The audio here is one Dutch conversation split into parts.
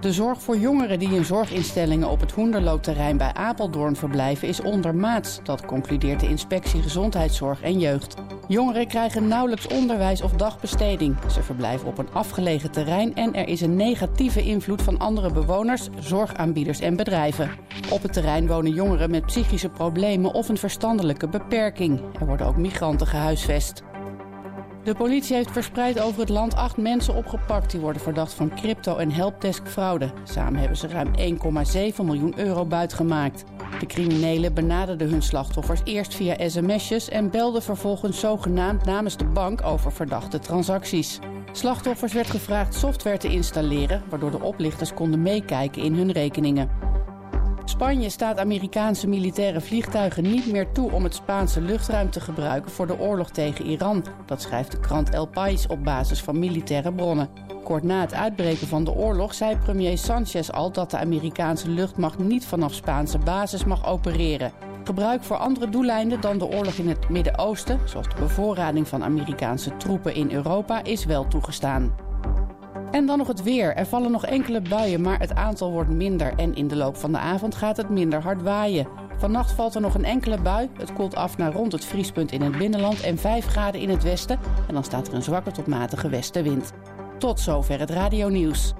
De zorg voor jongeren die in zorginstellingen op het Hoenderloo-terrein bij Apeldoorn verblijven is ondermaats. Dat concludeert de Inspectie Gezondheidszorg en Jeugd. Jongeren krijgen nauwelijks onderwijs of dagbesteding. Ze verblijven op een afgelegen terrein en er is een negatieve invloed van andere bewoners, zorgaanbieders en bedrijven. Op het terrein wonen jongeren met psychische problemen of een verstandelijke beperking. Er worden ook migranten gehuisvest. De politie heeft verspreid over het land 8 mensen opgepakt. Die worden verdacht van crypto- en helpdesk-fraude. Samen hebben ze ruim 1,7 miljoen euro buitgemaakt. De criminelen benaderden hun slachtoffers eerst via sms'jes en belden vervolgens zogenaamd namens de bank over verdachte transacties. Slachtoffers werd gevraagd software te installeren, waardoor de oplichters konden meekijken in hun rekeningen. Spanje staat Amerikaanse militaire vliegtuigen niet meer toe om het Spaanse luchtruim te gebruiken voor de oorlog tegen Iran. Dat schrijft de krant El País op basis van militaire bronnen. Kort na het uitbreken van de oorlog zei premier Sanchez al dat de Amerikaanse luchtmacht niet vanaf Spaanse basis mag opereren. Gebruik voor andere doeleinden dan de oorlog in het Midden-Oosten, zoals de bevoorrading van Amerikaanse troepen in Europa, is wel toegestaan. En dan nog het weer. Er vallen nog enkele buien, maar het aantal wordt minder. En in de loop van de avond gaat het minder hard waaien. Vannacht valt er nog een enkele bui. Het koelt af naar rond het vriespunt in het binnenland en 5 graden in het westen. En dan staat er een zwakke tot matige westenwind. Tot zover het radionieuws.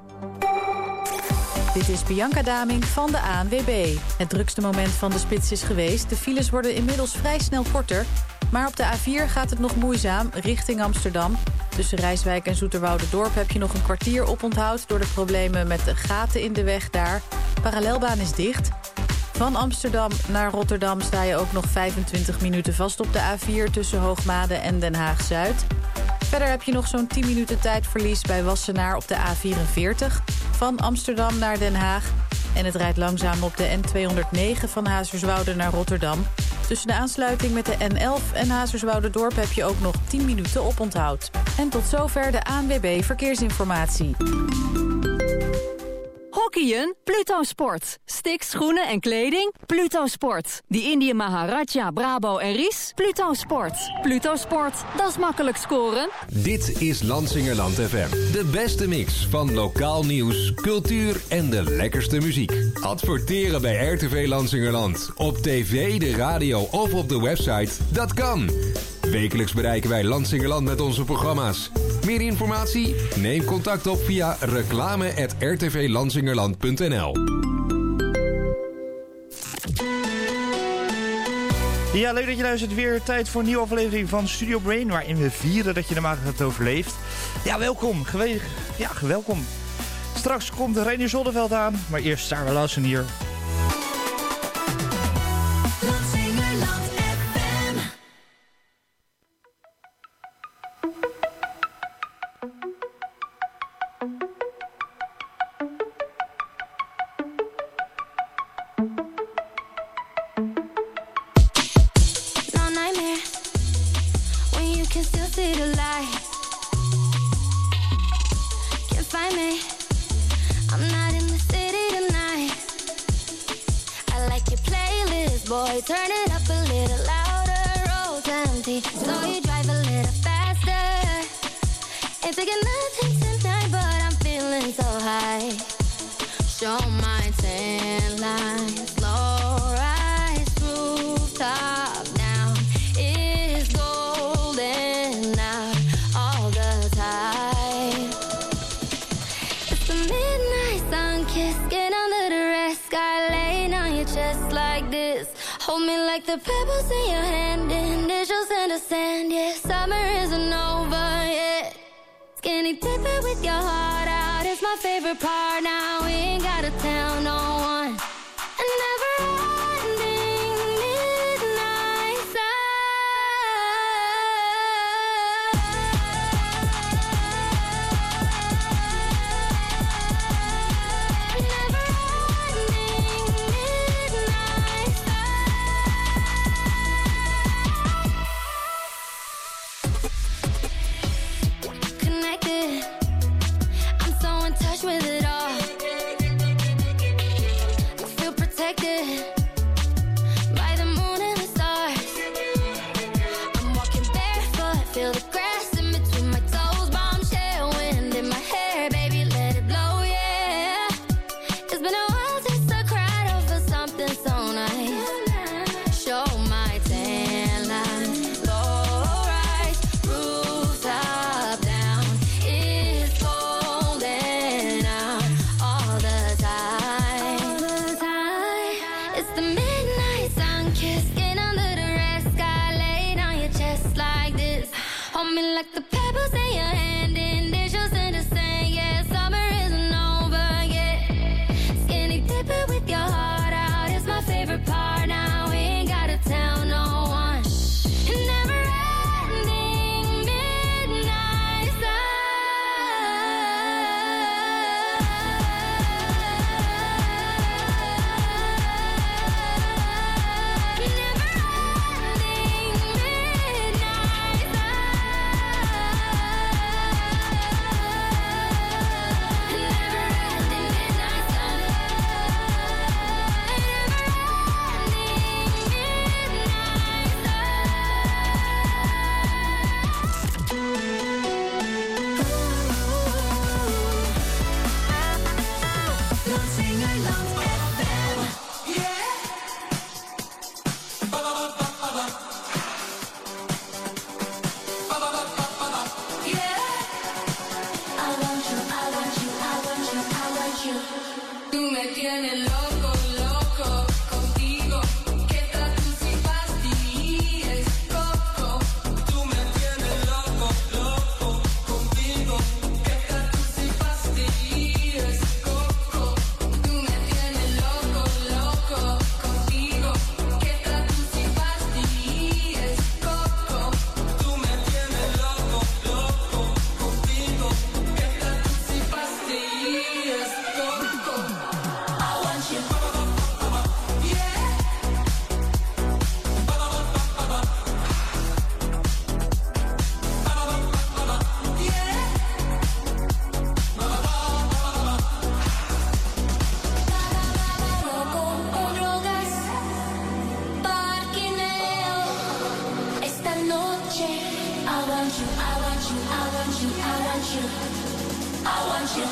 Dit is Bianca Daming van de ANWB. Het drukste moment van de spits is geweest. De files worden inmiddels vrij snel korter. Maar op de A4 gaat het nog moeizaam richting Amsterdam. Tussen Rijswijk en Zoeterwoude-dorp heb je nog een kwartier oponthoud door de problemen met de gaten in de weg daar. Parallelbaan is dicht. Van Amsterdam naar Rotterdam sta je ook nog 25 minuten vast op de A4 tussen Hoogmade en Den Haag-Zuid. Verder heb je nog zo'n 10 minuten tijdverlies bij Wassenaar op de A44. Van Amsterdam naar Den Haag. En het rijdt langzaam op de N209 van Hazerswoude naar Rotterdam. Tussen de aansluiting met de N11 en Hazerswoude-dorp heb je ook nog 10 minuten oponthoud. En tot zover de ANWB Verkeersinformatie. Hockeyen? Pluto Sport. Sticks, schoenen en kleding? Pluto Sport. Die Indië Maharaja, Brabo en Ries? Pluto Sport. Pluto Sport, dat is makkelijk scoren. Dit is Lansingerland FM. De beste mix van lokaal nieuws, cultuur en de lekkerste muziek. Adverteren bij RTV Lansingerland. Op tv, de radio of op de website. Dat kan. Wekelijks bereiken wij Lansingerland met onze programma's. Meer informatie? Neem contact op via reclame@rtvlansingerland.nl. Ja, leuk dat je luistert. Weer tijd voor een nieuwe aflevering van Studio Brain, waarin we vieren dat je de maand hebt overleefd. Ja, welkom. Welkom. Straks komt Reinier Zonneveld aan, maar eerst Sarah Lawson hier. Turn it up a little louder, road's empty, so you drive a little faster. Ain't taking nothing tonight, but I'm feeling so high. Show my tan lines, low rise, rooftop down is golden out all the time. It's the midnight sun kiss, get under the red sky, laying on your chest like this. Hold me like the pebbles in your hand, initials in the sand, yeah. Summer isn't over yet. Skinny dipping with your heart out is my favorite part. Now we ain't gotta tell no one. And never ending midnight with it all. you. Tú me tienes loco, loco contigo. Que tú si pastillas coco. Tú me tienes loco, loco contigo. Que tú si pastillas coco. Tú me tienes loco, loco contigo. Que tú si pastillas coco. Tú me tienes loco, loco contigo. Que tú si pastillas coco. I want you. Yeah. Loco con drogas, parquineo. Esta noche, I want you, I want you, I want you, I want you, I want you.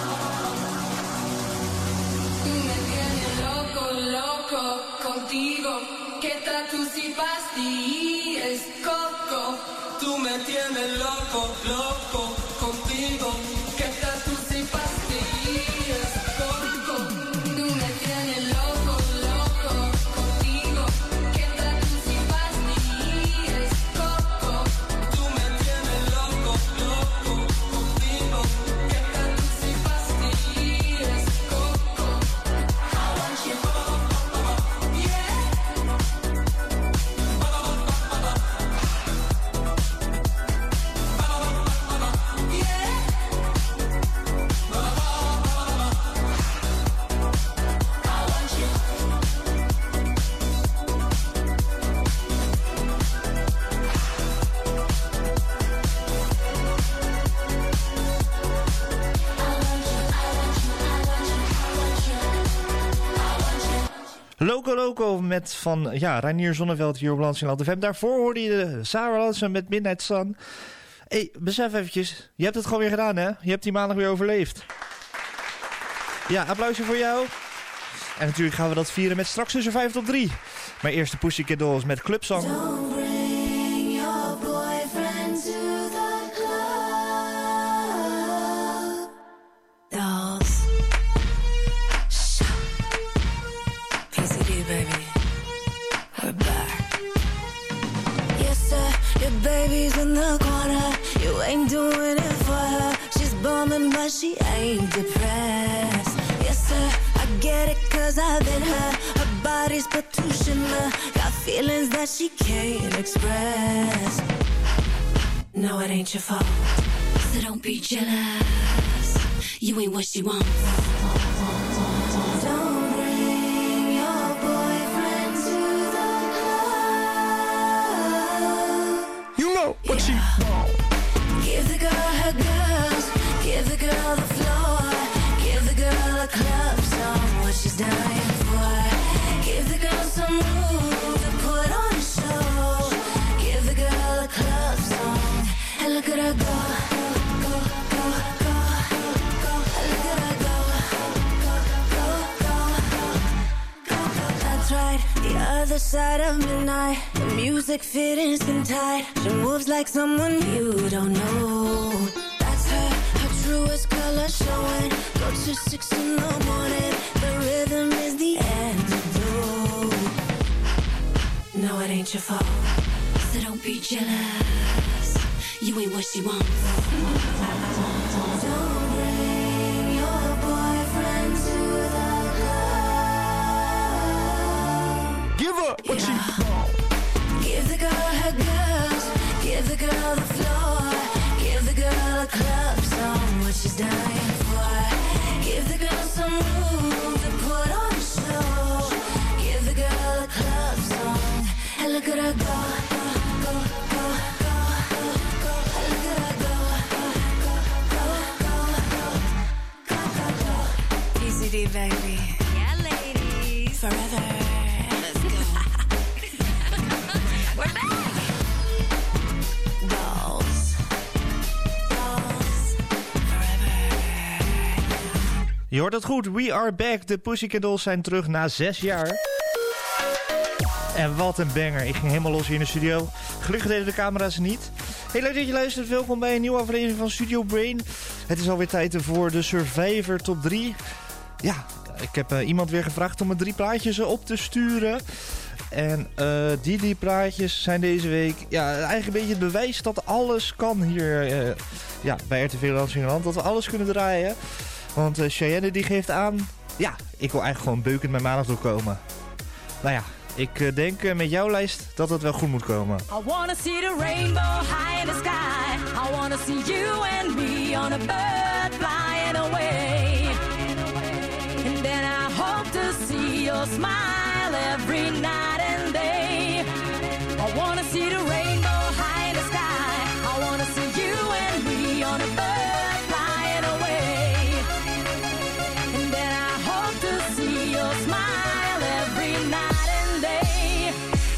Tú me tienes loco, loco contigo. Que tú si pastillas coco. Tú me tienes loco, loco contigo. Que tú si pastillas coco. Tú me tienes loco, loco contigo. Que tú si pastillas coco. Tú me tienes loco, loco contigo. Que tú si pastillas coco. I want you. Yeah. Loco Loco met van Reinier Zonneveld hier op Lansingerland FM. Daarvoor hoorde je de Sarah Lansen met Midnight Sun. Hey, besef eventjes, je hebt het gewoon weer gedaan, hè? Je hebt die maandag weer overleefd. Ja, applausje voor jou. En natuurlijk gaan we dat vieren met straks tussen 5 tot 3. Maar eerst de Pussycat Dolls met Clubsong. Don't bring your boyfriend to the club. Dolls. PCD, baby. We're back. Yes, sir, your baby's in the corner. You ain't doing it for her. She's bumming, but she ain't depressed. Yes, sir, I get it, cause I've been her. Her body's Petushina. Got feelings that she can't express. No, it ain't your fault. So don't be jealous. You ain't what she wants. Don't bring your boyfriend to the club. You know what she wants. Give the girl her girls. Give the girl the floor. Give the girl a club song. What she's dying for. Give the girl some room to put on a show. Give the girl a club song. And look at her go. Go, go, go, go. Look at her go. Go, go, go. Go, go. That's right, the other side of midnight. The music fitting skin tight. She moves like someone you don't know. That's her, her truest color showing. Go to 6 in the morning. The rhythm is the antidote. No, it ain't your fault. So don't be jealous. You ain't what she wants. Don't bring your boyfriend to the club. Give her what she wants. Give the girl her girls. Give the girl the floor. Give the girl a club song. What she's dying for. Give the girl some room to put on a show. Give the girl a club song. And look at her go. Go, go, go, go, go. Look at her go. Go, go, go, go, go, go, go. PCD, baby. Yeah, ladies. Forever. Let's go. We're back. Dolls. Dolls. Forever. Je hoort het goed, we are back. De Pussycat Dolls zijn terug na 6 jaar. En wat een banger. Ik ging helemaal los hier in de studio. Gelukkig deden de camera's niet. Heel leuk dat je luistert. Welkom bij een nieuwe aflevering van Studio Brain. Het is alweer tijd voor de Survivor Top 3. Ja, ik heb iemand weer gevraagd om me 3 plaatjes op te sturen. En die 3 plaatjes zijn deze week eigenlijk een beetje het bewijs dat alles kan hier bij RTV Lansingerland. Dat we alles kunnen draaien. Want Cheyenne die geeft aan, ik wil eigenlijk gewoon beukend met maandag doorkomen. Nou ja, ik denk met jouw lijst dat het wel goed moet komen. I wanna see the rainbow high in the sky. I wanna see you and me on a bird flying away. And then I hope to see your smile every night and day. I wanna see the rainbow high in the sky. I wanna see you and me on a bird flying away. And then I hope to see your smile every night and day.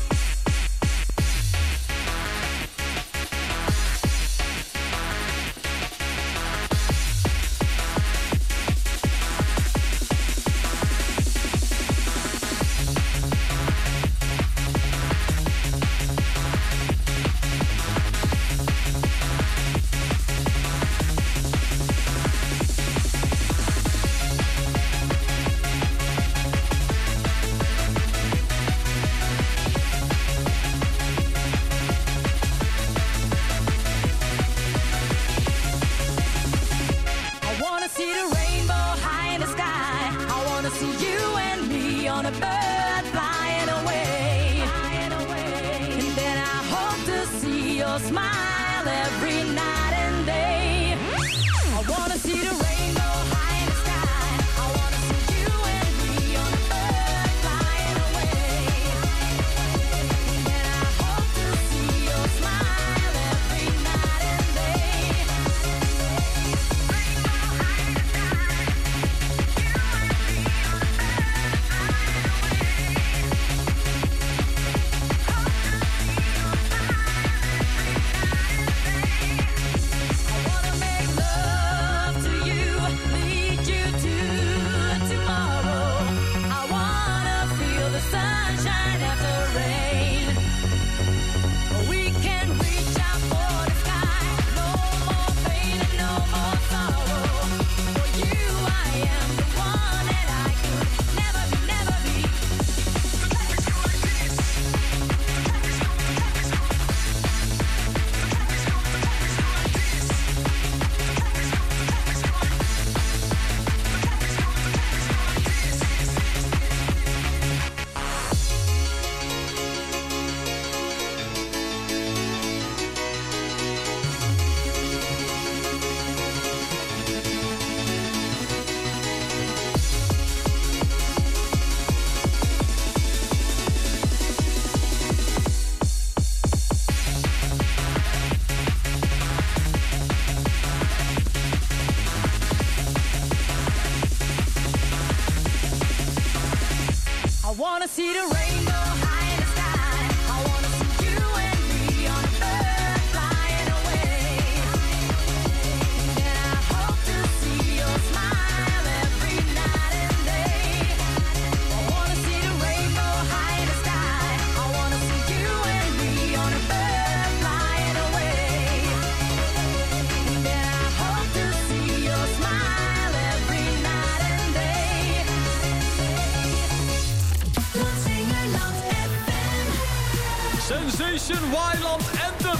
Sensation Wildland Anthem.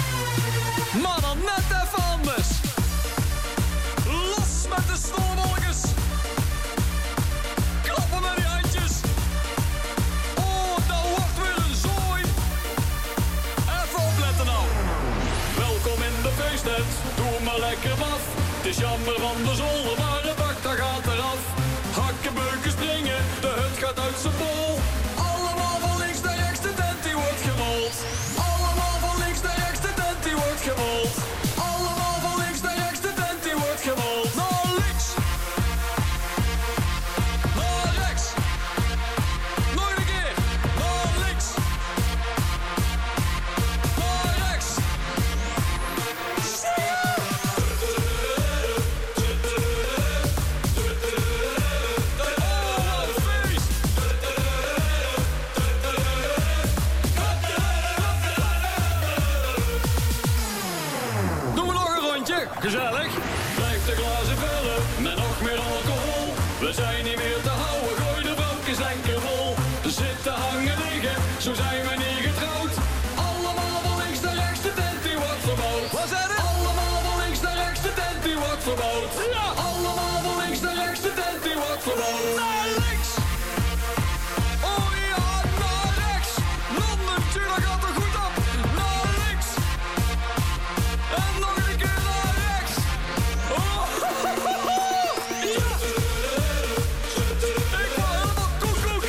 Maar dan net even anders. Los met de sneeuwwolkjes. Klappen met die handjes. Oh, dat wordt weer een zooi. Even opletten nou. Welkom in de feesttent. Doe maar lekker af. Het is jammer van de zolder, maar de bak dat gaat eraf. Hakken, beuken, springen. De hut gaat uit zijn bol. Allemaal van links naar rechts, de tent die wordt gerold. Allemaal van links naar rechts, de tent die wordt gerold. Allemaal van links naar rechts, de tent die wordt gerold. Naar links. Naar rechts. Nog een keer. Naar links. Naar rechts. Oh, wat een feest. We zijn niet meer te houden, gooi de bankjes lekker vol. Zitten hangen liggen, zo zijn wij niet getrouwd. Allemaal van links naar rechts, de tent die wordt verbouwd. Wat zei het? Allemaal van links naar rechts, de tent die wordt verbouwd. Ja! Allemaal van links naar rechts, de tent die wordt verbouwd. Naar links! Oh ja, naar rechts! Londen, tuurlijk gaat er goed op. Naar links! En nog een keer naar rechts! Oh, ja! Ik word helemaal koekoek!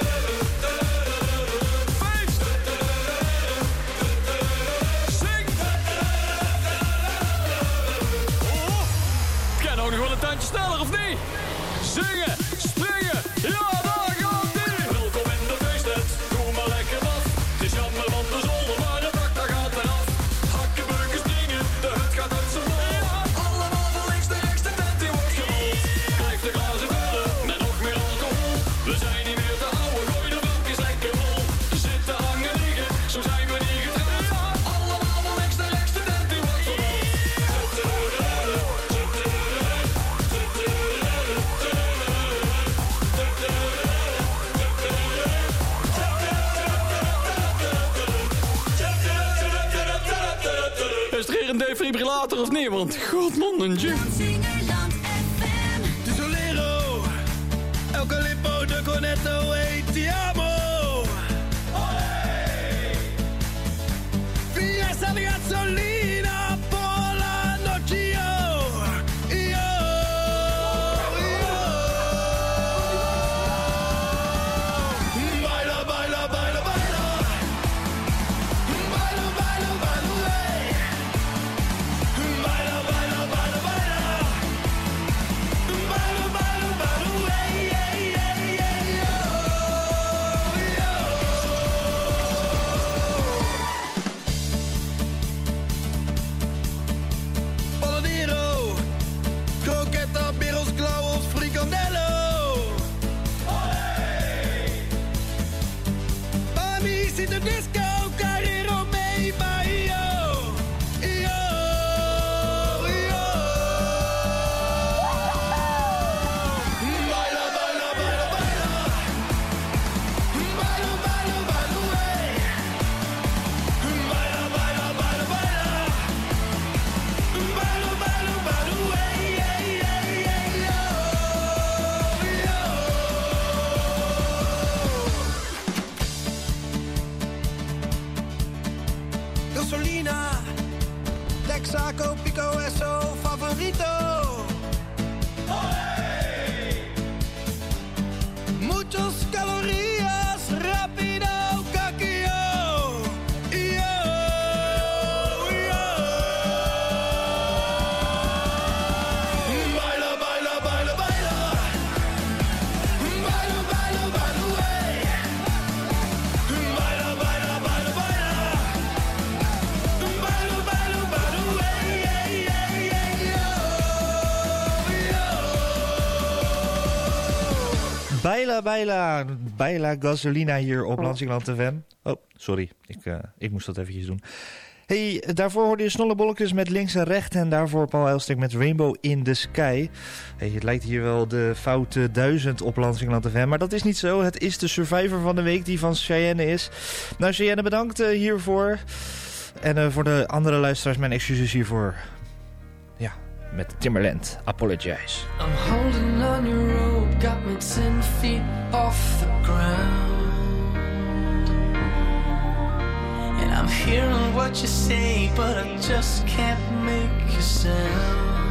Feest! Zing! Oh, kan ook nog wel een tandje sneller, of niet? Zingen, springen, ja, daar gaat ie! Welkom in de feesttent, doe maar lekker af. Het is jammer van de zolder, maar het dak daar gaat eraf. Hakken, beuken, springen, de hut gaat uit zijn bol. Allemaal van links naar rechts, de tent die wordt gerold. Blijf de glazen vullen, met nog meer alcohol. We zijn niet meer te houden, gooi de bankjes lekker vol. Zitten hangen liggen, zo zijn we niet getrouwd. Allemaal van links naar rechts, de tent die wordt gerold. Is er hier een defibrillator of niet? Want godmannetje. Tesolero, El Calippo, de Cornetto, e ti amo. Via sta gasolina, pola noche, yo. Baila, baila, baila, baila. Baila, baila, baila, hey. Baila, baila, baila, baila. Baila, baila, baila, hey, hey, hey, hey, yo, yo. Paladiro, croqueta, birros, klauwels, frikandello. Mami, zit de disco, carrero mee bij yo. Yo, yo. Baila, baila, baila, baila. Baila, baila, baila, hey. Baila, baila, baila, baila. Baila, baila, baila, hey, hey, hey, hey, yo, yo. Gasolina, Texaco, Pico, Esso, favorito. Muchos calorías, rápido, caquillo. Yo, yo. Baila, baila, baila, baila. Baila, baila, baila, hey. Baila, baila, baila, baila. Baila, baila, baila, hey, hey, hey, hey, yo, yo. Baila, baila, baila gasolina hier op Lansingland FM. Oh, sorry. Ik moest dat eventjes doen. Hey, daarvoor hoorde je Snollebolletjes met links en rechts. En daarvoor Paul Elstek met Rainbow in the Sky. Hey, het lijkt hier wel de foute 1000 op Lansingland FM. Maar dat is niet zo. Het is de Survivor van de week die van Cheyenne is. Nou, Cheyenne, bedankt hiervoor. En voor de andere luisteraars, mijn excuses hiervoor. Ja, met Timbaland. Apologize. I'm holding on your rope, got me 10 feet off the ground. And I'm hearing what you say, but I just can't make a sound.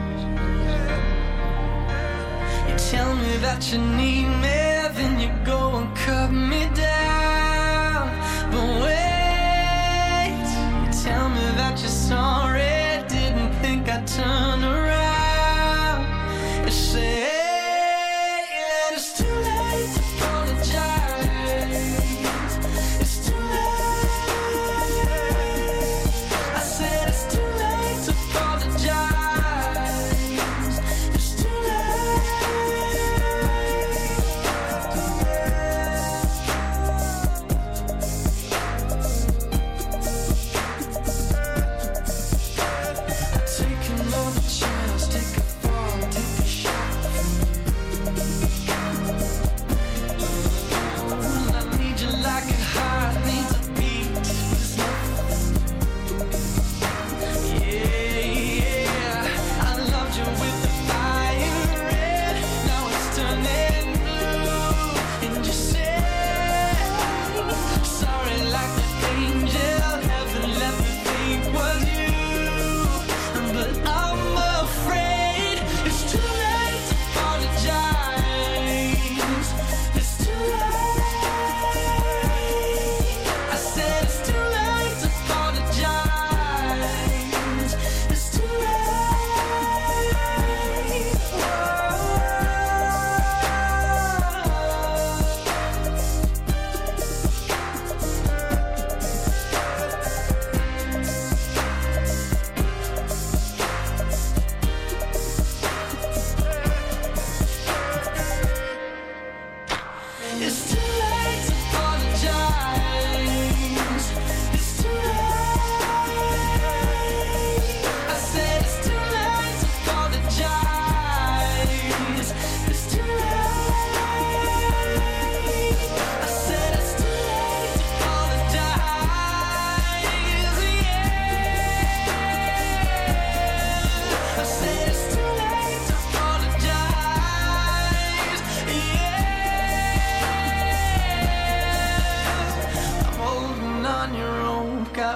You tell me that you need me, then you go and cut me down. But wait, you tell me that you're sorry, didn't think I'd turn around. You say that it's too late to apologize. It's too late. I said it's too late to apologize. It's too late.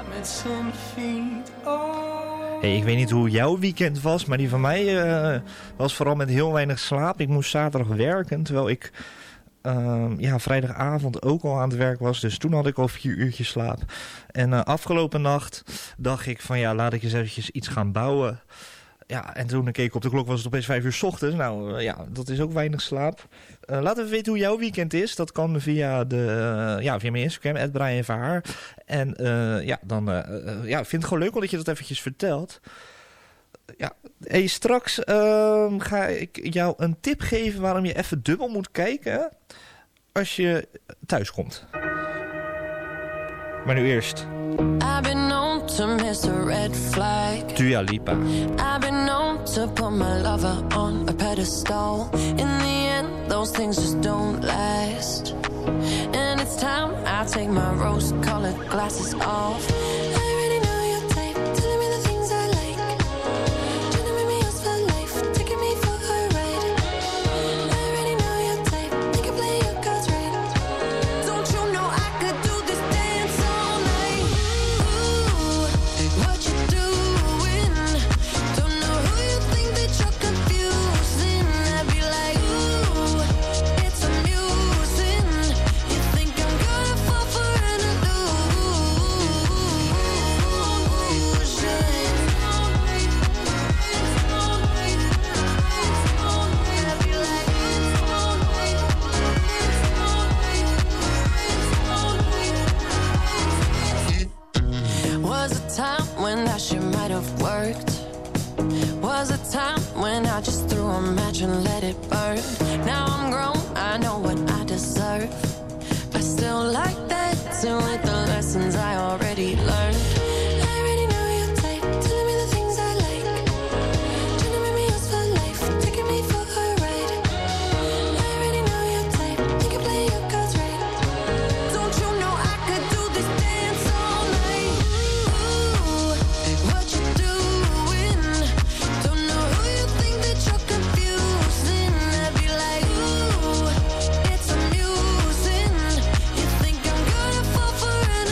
got me 10 feet. Oh. Hey, ik weet niet hoe jouw weekend was, maar die van mij was vooral met heel weinig slaap. Ik moest zaterdag werken, terwijl ik vrijdagavond ook al aan het werk was. Dus toen had ik al 4 uurtjes slaap. En afgelopen nacht dacht ik van ja, laat ik eens eventjes iets gaan bouwen. Ja, en toen ik keek op de klok was het opeens 5 uur 's ochtends. Nou ja, dat is ook weinig slaap. Laat even weten hoe jouw weekend is. Dat kan via mijn Instagram, @BrianVaar. En ik vind het gewoon leuk omdat je dat eventjes vertelt. Ja, hey, straks ga ik jou een tip geven waarom je even dubbel moet kijken als je thuis komt. Maar nu eerst I've been known to miss a red flag. Dua Lipa. I've been known to put my lover on a pedestal. In the end, those things just don't last. And it's time I take my rose-colored glasses off. I already know your type, telling me the things I like. Trying to make me yours for life, taking me for a ride. I already know your type, you can play your cards right. Don't you know I could do this dance all night? Ooh, what you doing? Don't know who you think that you're confusing. I'd be like, ooh, it's amusing. You think I'm gonna fall for an illusion? Was a time when that shit might have worked. Was a time when I just threw a match and let it burn. Now I'm grown, I know what I deserve. I still like dancing with the lessons I already learned. I already know your type, telling me the things I like. Trying to make me yours for life, taking me for a ride. I already know your type, you can play your cards right. Don't you know I could do this dance all night? Ooh, what you doing? Don't know who you think that you're confusing. I'd be like, ooh, it's amusing. You think I'm gonna fall for an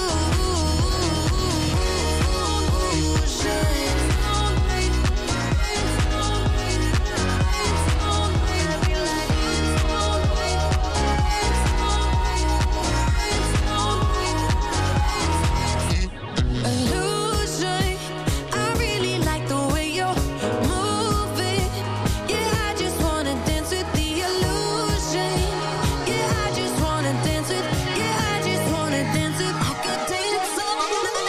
illusion. I really like the way you're moving. Yeah, I just wanna dance with the illusion. Yeah, I just wanna dance with. Yeah, I just wanna dance with. I could dance all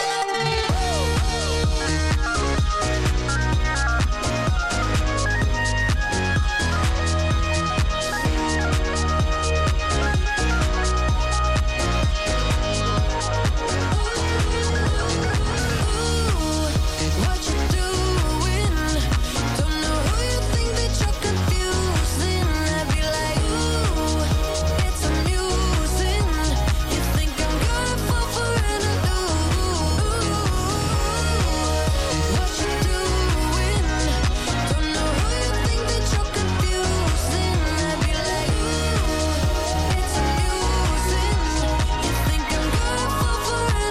what you doing? Don't know who you think that you're confusing. I'd be like, ooh, it's amusing. You think I'm gonna fall for an illusion? What you doing? Don't know who you think that you're confusing. I'd be like, ooh, it's amusing. You think I'm gonna fall for an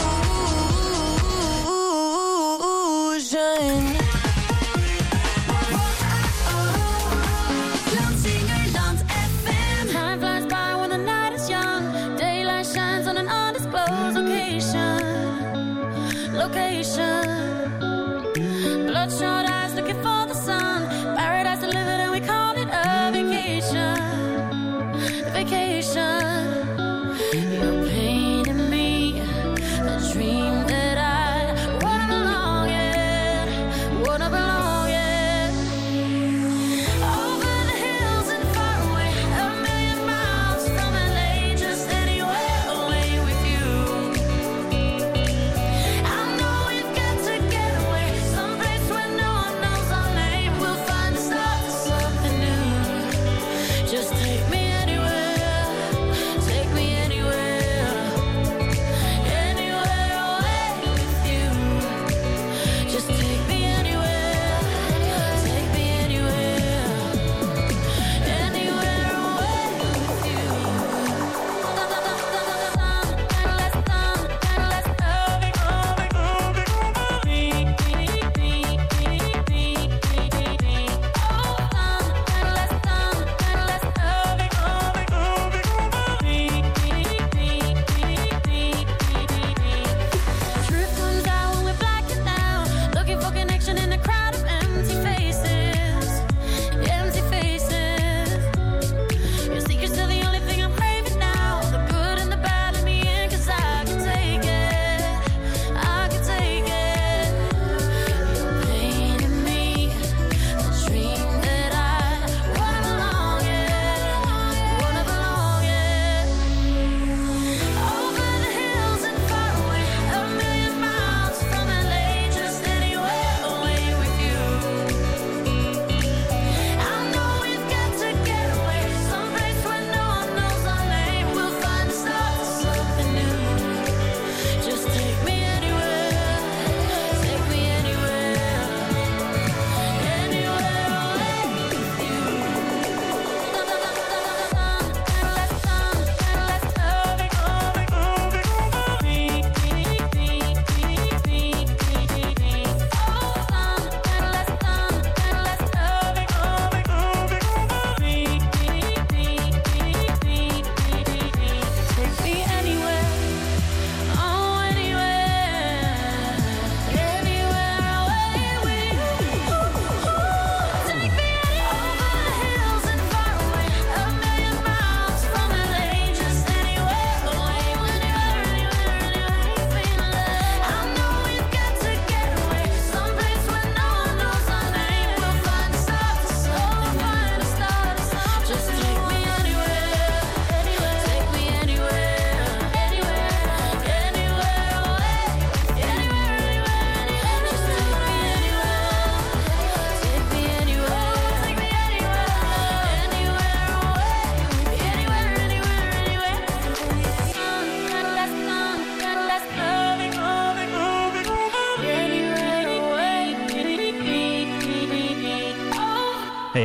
illusion? Lansingerland FM. Time flies by when the night is young. Daylight shines on an undisclosed location. Bloodshot eyes looking for the sun. Paradise delivered and we call it a vacation. You're painting me a dream that I wanna belong in. Over the hills and far away, a million miles from LA, just anywhere away with you. I know we've got to get away, someplace where no one knows our name. We'll find the start of something new. Just take me anywhere.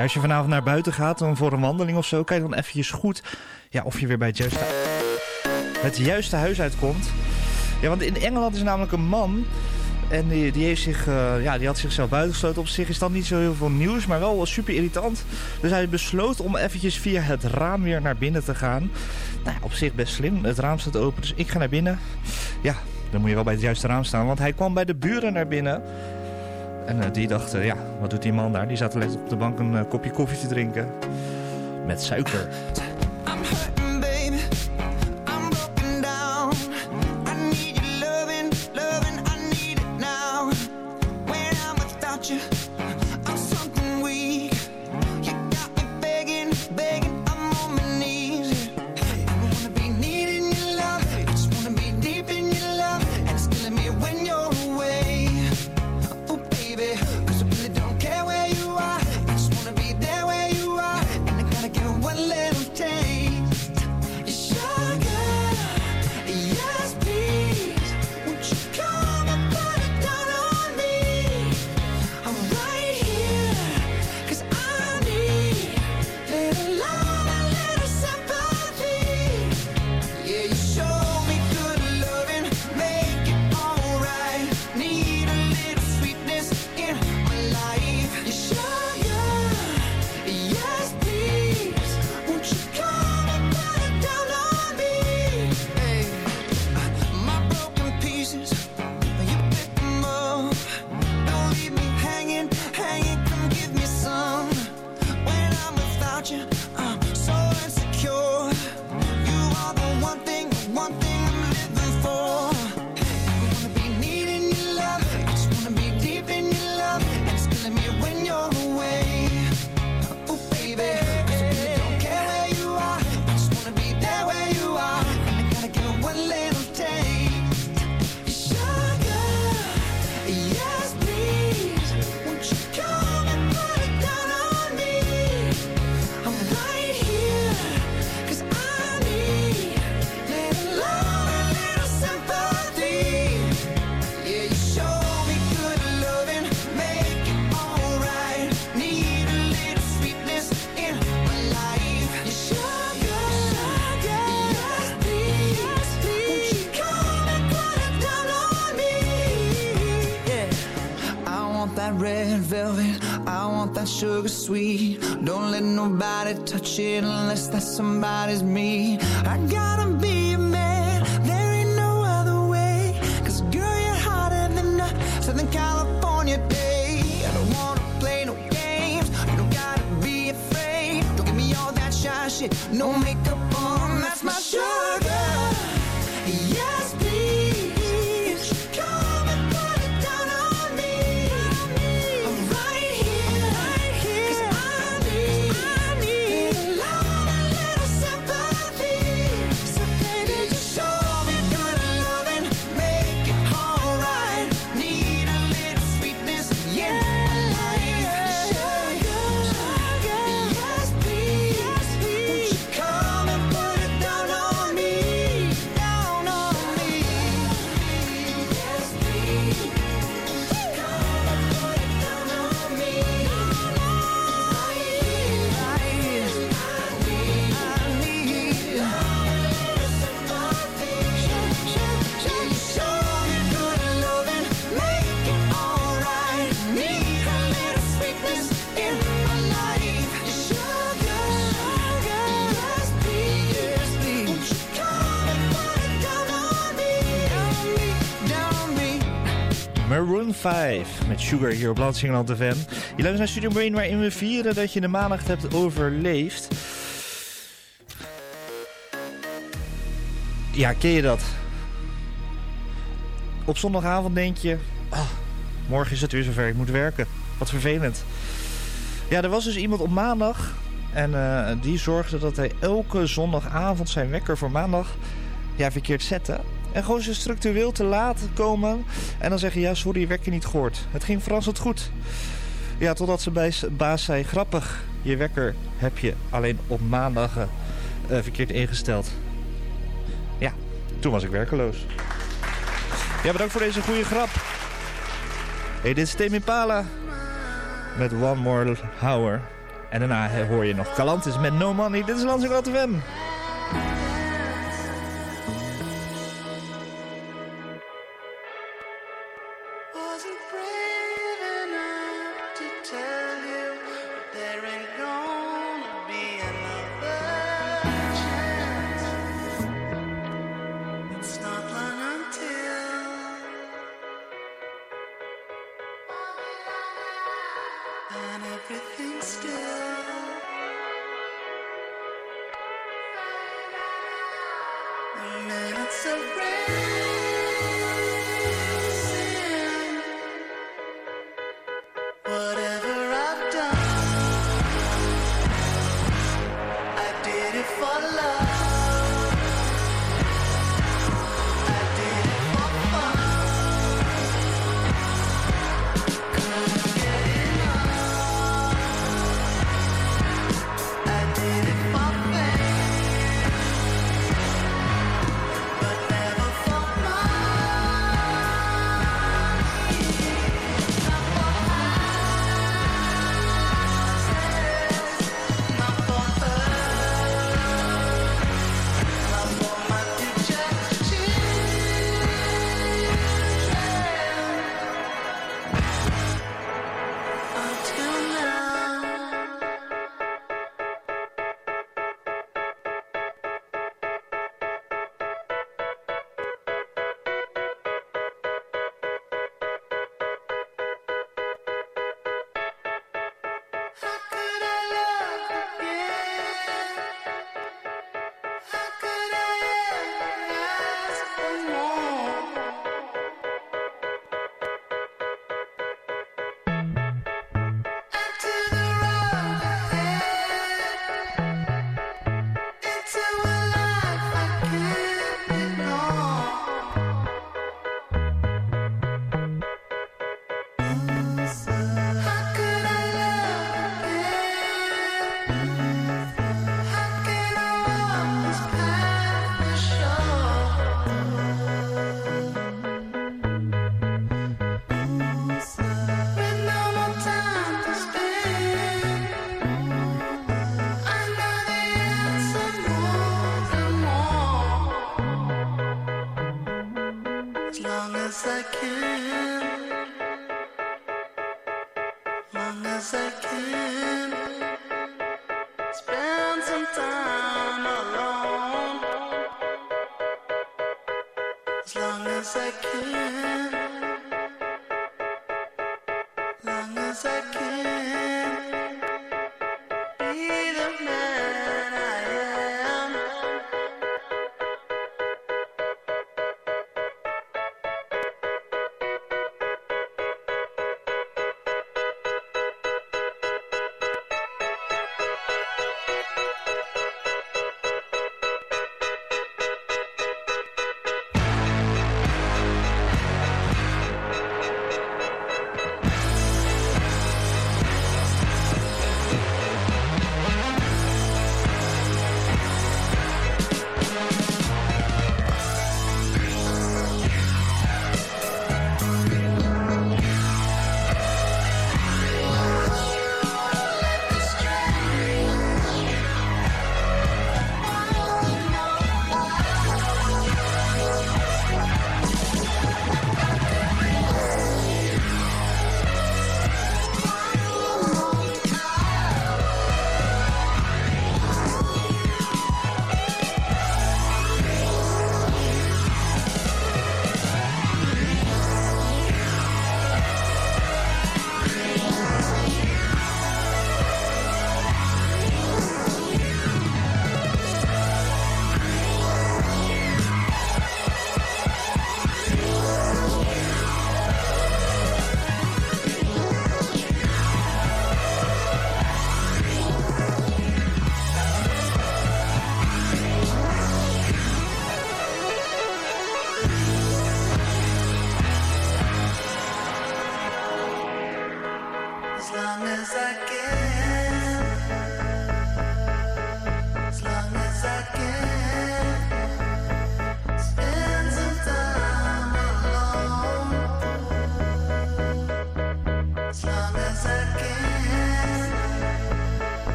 als je vanavond naar buiten gaat dan voor een wandeling of zo, kijk dan eventjes goed of je weer bij het juiste huis uitkomt. Ja, want in Engeland is namelijk een man en die heeft die had zichzelf buitengesloten. Op zich is dat niet zo heel veel nieuws, maar wel super irritant. Dus hij besloot om eventjes via het raam weer naar binnen te gaan. Nou ja, op zich best slim. Het raam staat open, dus ik ga naar binnen. Ja, dan moet je wel bij het juiste raam staan, want hij kwam bij de buren naar binnen. En die dachten, wat doet die man daar? Die zat op de bank een kopje koffie te drinken. Met suiker. Sugar sweet, don't let nobody touch it unless that somebody's me. I gotta be a man, there ain't no other way. Cause girl, you're hotter than a Southern California day. I don't wanna play no games, you don't gotta be afraid. Don't give me all that shy shit, no makeup on, that's my sugar. Yes, please. Maroon 5 met Sugar hier op Lansingerland FM. Je luistert naar Studio Brain waarin we vieren dat je de maandag hebt overleefd. Ja, ken je dat? Op zondagavond denk je, morgen is het weer zover, ik moet werken. Wat vervelend. Ja, er was dus iemand op maandag en die zorgde dat hij elke zondagavond zijn wekker voor maandag verkeerd zette. En gewoon zo structureel te laat komen. En dan zeggen, ja, sorry, je wekker niet gehoord. Het ging verrassend goed. Ja, totdat ze bij baas zei, grappig, je wekker heb je alleen op maandagen verkeerd ingesteld. Ja, toen was ik werkeloos. Ja, bedankt voor deze goede grap. Hey, dit is Tame Impala met One More Hour. En daarna hoor je nog Galantis met No Money. Dit is Lansingerland FM.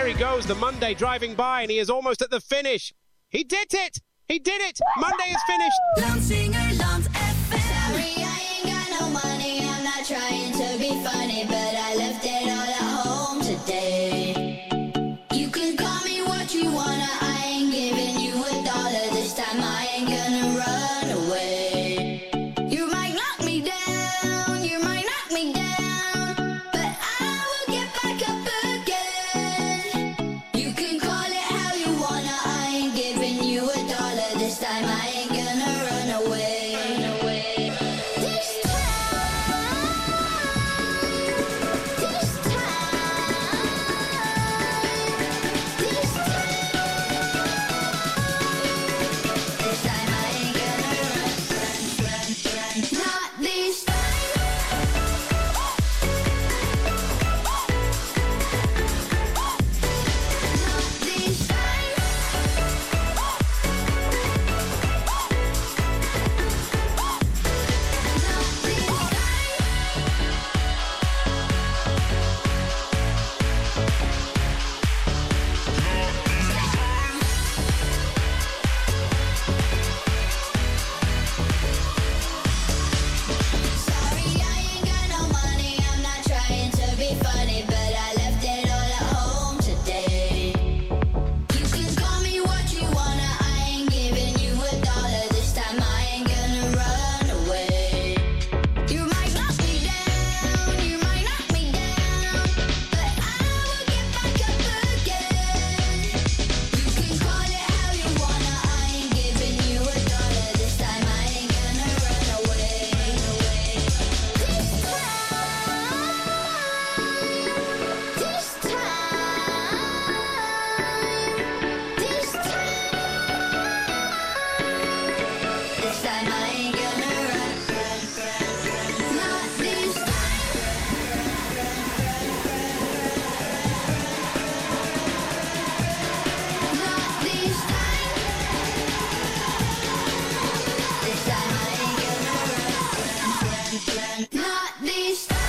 he goes, the Monday driving by, and he is almost at the finish. He did it! He did it! Monday is finished! Landsingerland FM. Sorry, I ain't got no money. I'm not trying to be funny, but I left it all at home today. You can call me what you wanna. I ain't giving you $1 this time. I ain't gonna run away. You might knock me down, you might knock me down, but I will get back up again. You can call it how you wanna. I ain't giving you $1 this time. I ain't gonna run away. This time, I ain't gonna run. Not this time. Sorry, I ain't got no money. I'm not trying to be funny, but I left it all at home today. You can call me what you wanna. I ain't giving you $1 this time. I ain't gonna run away. You might knock me down, you might knock me down, but I will get back up again. You can call it how you wanna. I ain't giving you $1 this time. I ain't gonna run away. This time I ain't gonna run. Not this time. Not this time. This time I ain't gonna run. Not this time.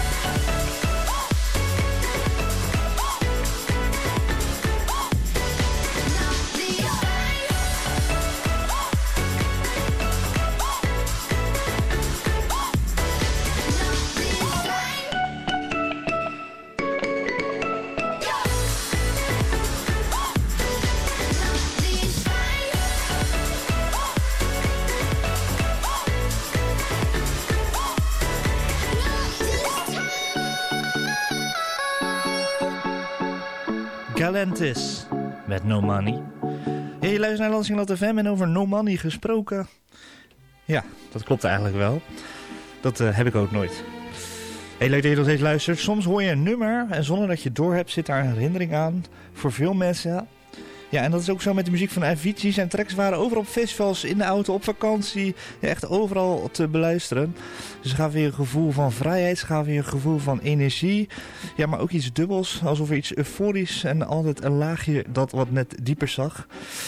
Galantis met No Money. Hey, je luistert naar Landsingerland FM en over No Money gesproken. Ja, dat klopt eigenlijk wel. Dat heb ik ook nooit. Hey, leuk dat je nog steeds luistert. Soms hoor je een nummer en zonder dat je het doorhebt zit daar een herinnering aan. Voor veel mensen. Ja, en dat is ook zo met de muziek van Avicii. Zijn tracks waren overal op festivals, in de auto, op vakantie. Ja, echt overal te beluisteren. Ze gaven je een gevoel van vrijheid. Ze gaven je een gevoel van energie. Ja, maar ook iets dubbels. Alsof er iets euforisch en altijd een laagje dat wat net dieper zag.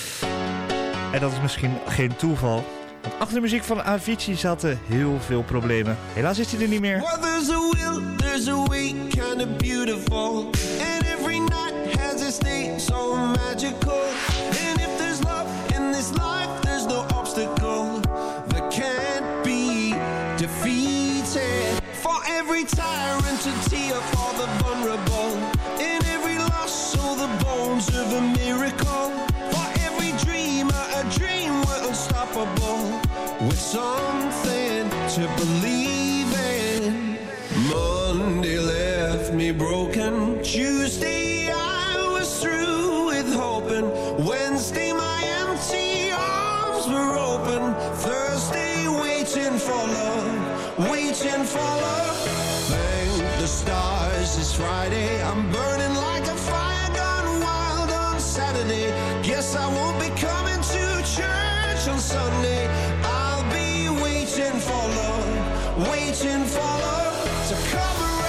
En dat is misschien geen toeval. Want achter de muziek van Avicii zaten heel veel problemen. Helaas is hij er niet meer. Well, there's a will, there's a way, kind of beautiful. And every night has a state so magical. And if there's love in this life, there's no obstacle that can't be defeated. For every tyrant to tear for the vulnerable. In every loss, so the bones of a miracle. For every dreamer, a dream we're unstoppable. With something to believe in. Monday left me broken. Tuesday I was through with hoping. Wednesday my empty arms were open. Thursday waiting for love, waiting for love. Thank the stars it's Friday. I'm burning like a fire gone wild on Saturday. Guess I won't be coming to church on Sunday. I'll be waiting for love, waiting for love to come around.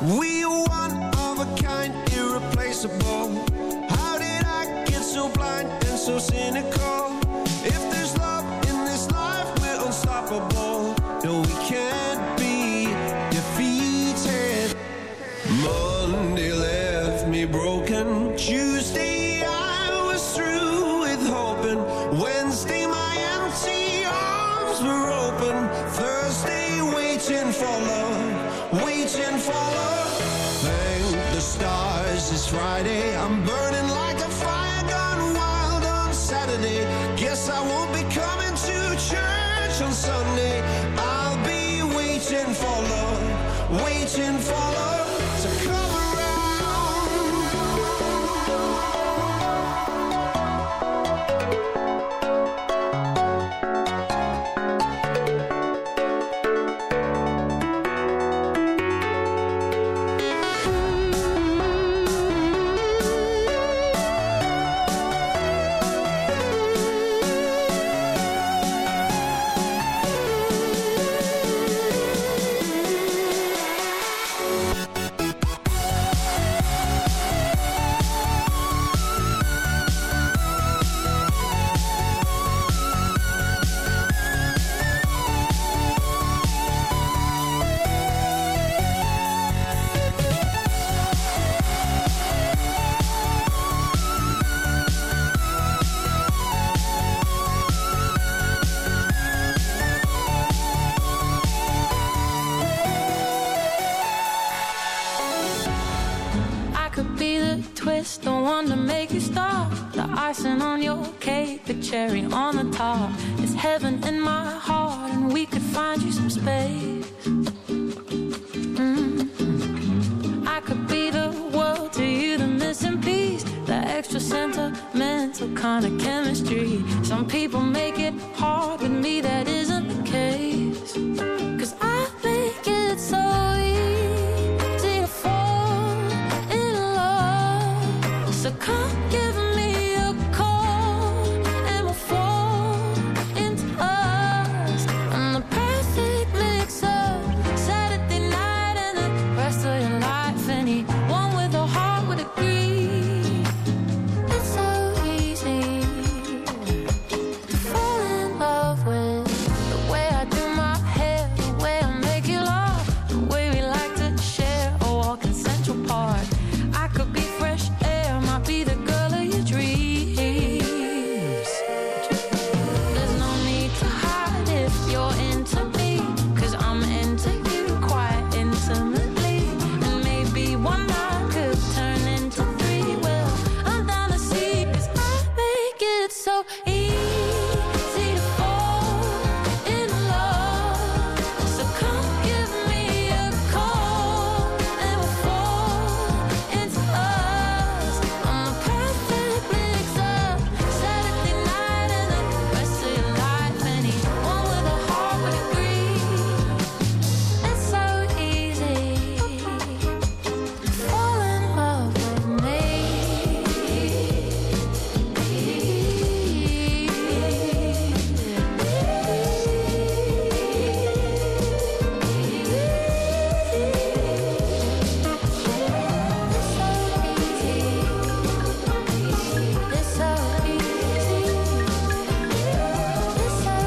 We are one of a kind, irreplaceable. How did I get so blind and so cynical? If there's love in this life, we're unstoppable. No, we can't be defeated. Monday left me broken. Tuesday I was through with hoping. Wednesday my empty arms were open. Thursday waiting for love, waiting for love. Thank the stars it's Friday. I'm burning like a fire gone wild on Saturday. Guess I won't be coming to church on Sunday. I'll be waiting for love, waiting for love to come the one to make you stop, the icing on your cake, the cherry on the top. It's heaven in my heart, and we could find you some space. I could be the world to you, the missing piece, the extra sentimental kind of chemistry. Some people make it hard, with me that isn't the case. 'Cause I make it so easy to fall in love. So come give me a call and we'll fall into us. I'm the perfect mix of Saturday night and the rest of your life. Anyone with a heart would agree. It's so easy to fall in love with the way I do my hair, the way I make you laugh, the way we like to share a walk in Central Park. I could be fresh air, might be the girl of your dreams. There's no need to hide if you're into me, 'cause I'm into you quite intimately. And maybe one night could turn into three. Well, I'm down to see, 'cause I make it so easy to fall in love. So come give me a call and we'll fall into us. I'm the perfect mix of Saturday night and the rest of your life. Anyone with a heart would agree. It's so easy to fall in love with me. It's so easy. It's so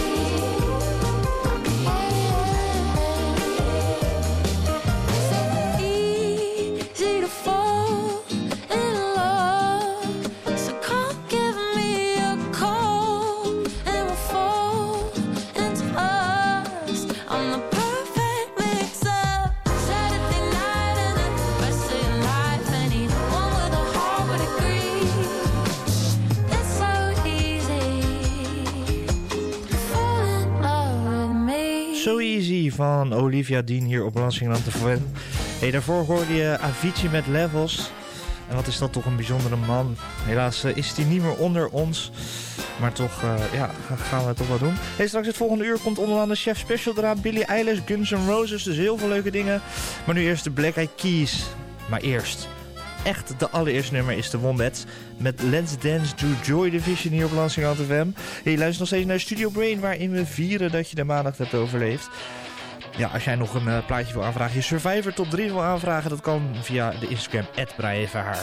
easy to fall in love. So come give me a call and we'll fall into us. I'm the perfect mix of Saturday night and the rest of your life. Anyone with a heart would agree. It's so easy to fall in love with me. So Easy van Olivia Dean hier op Lansingerland FM. Hey, daarvoor hoorde je Avicii met Levels. En wat is dat toch een bijzondere man. Helaas is hij niet meer onder ons. Maar toch gaan we het toch wel doen. Hey, straks het volgende uur komt onder andere Chef Special eraan. Billie Eilish, Guns N' Roses. Dus heel veel leuke dingen. Maar nu eerst de Black Eyed Keys. Maar eerst, echt de allereerste nummer is de Wombats. Met Let's Dance to Joy Division hier op Lansingerland FM. Hey, je luistert nog steeds naar Studio Brain. Waarin we vieren dat je de maandag hebt overleefd. Ja, als jij nog een plaatje wil aanvragen, je Survivor Top 3 wil aanvragen, dat kan via de Instagram @Brijeverhaar.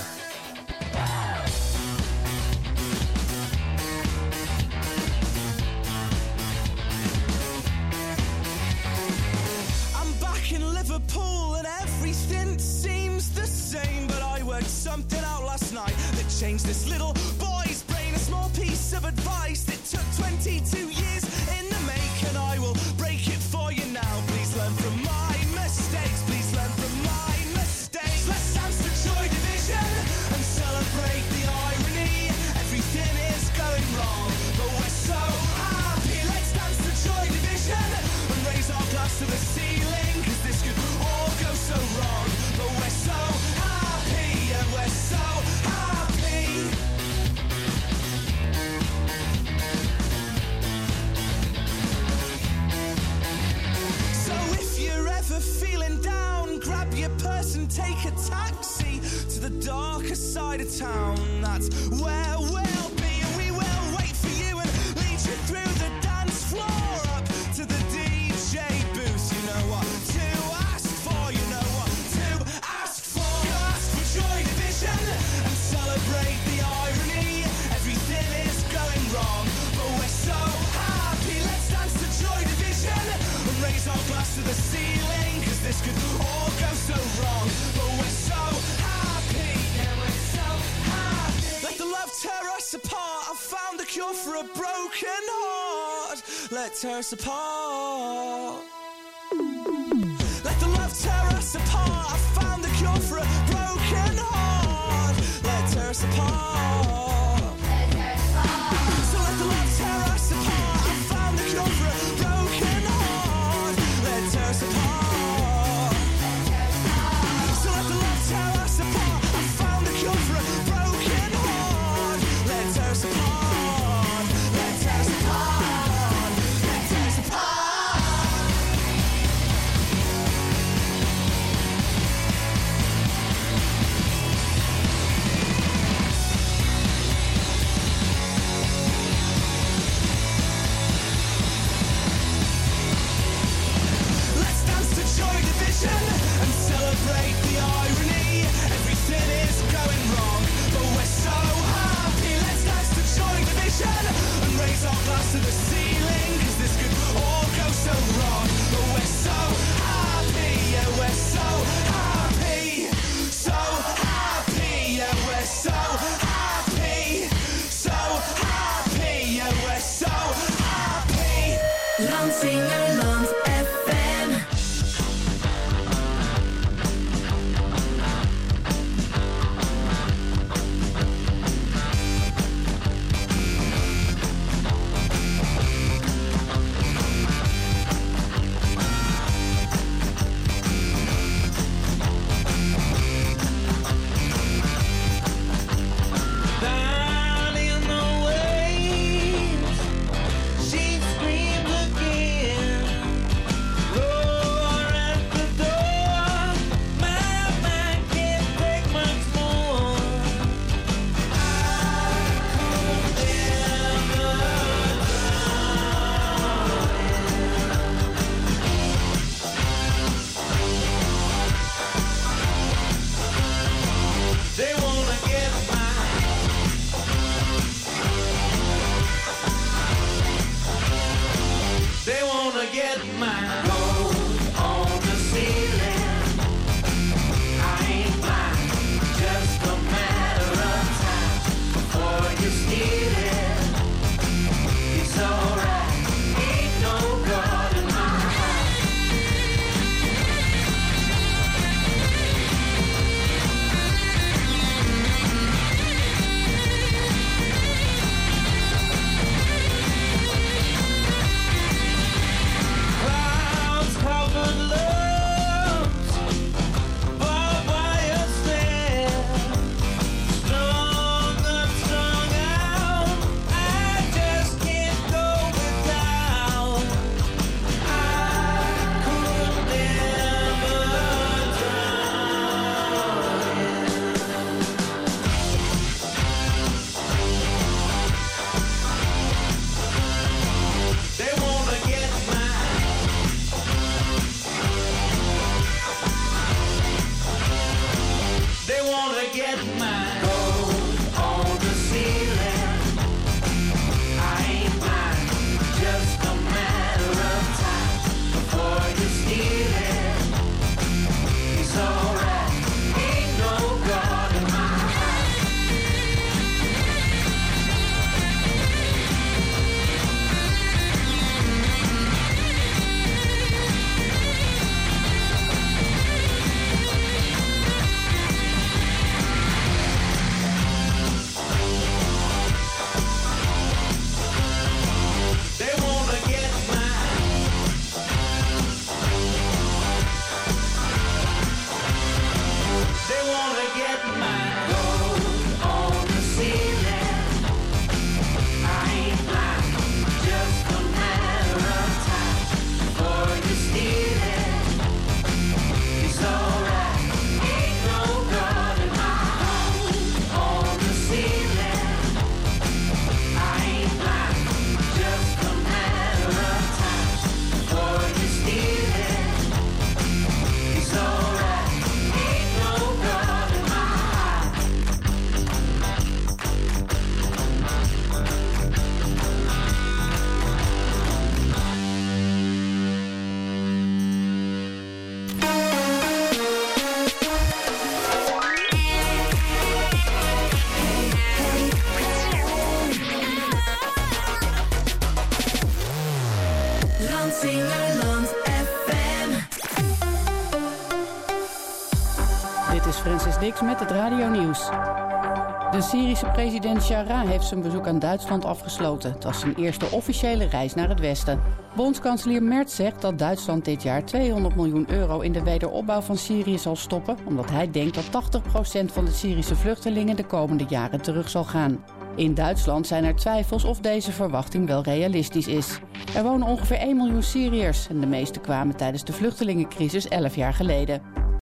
I'm back in Liverpool and everything seems the same, but I worked something out last night that changed this little boy's brain. A small piece of advice that took 22 years in the making. I will break it for you now. Please learn from my mistakes. Please learn from my mistakes. Let's dance to Joy Division and celebrate the irony. Everything is going wrong, but we're so happy. Let's dance to Joy Division and raise our glass to the ceiling, 'cause this could all go so wrong, but we're so happy, and we're so happy. So if you're ever feeling down, grab your purse and take a taxi to the darker side of town. That's where we'll be, and we will wait for you and lead you through the dance floor up to the DJ booth. You know what to ask for, you know what to ask for. Ask for Joy Division and celebrate the irony. Everything is going wrong, but we're so happy. Let's dance to Joy Division and raise our glass to the ceiling, 'cause this could all go so wrong, but we're so happy. Yeah, we're so happy. Let the love tear us apart. I found the cure for a broken heart. Let tear us apart. Let the love tear us apart. I found the cure for a broken heart. Let tear us apart. So let the love tear us apart. I found the cure for a broken heart. Let tear us apart. So let the love tear us apart. I found the cure for a broken heart. Let tear us apart. Let tear us apart. Let tear us apart. Let's dance to Joy Division and celebrate the irony. Everything is going wrong, but we're so happy. Let's dance to Joy Division and raise our glass to the ceiling, 'cause this could all go so wrong, but we're so happy. Yeah, we're so happy. So happy. Yeah, we're so happy. So happy. Yeah, we're so happy. Lansingerland FM. Dit is Francis Dix met het radionieuws. De Syrische president Jarrah heeft zijn bezoek aan Duitsland afgesloten. Het was zijn eerste officiële reis naar het westen. Bondskanselier Merz zegt dat Duitsland dit jaar 200 miljoen euro in de wederopbouw van Syrië zal stoppen, omdat hij denkt dat 80% van de Syrische vluchtelingen de komende jaren terug zal gaan. In Duitsland zijn er twijfels of deze verwachting wel realistisch is. Er wonen ongeveer 1 miljoen Syriërs en de meeste kwamen tijdens de vluchtelingencrisis 11 jaar geleden.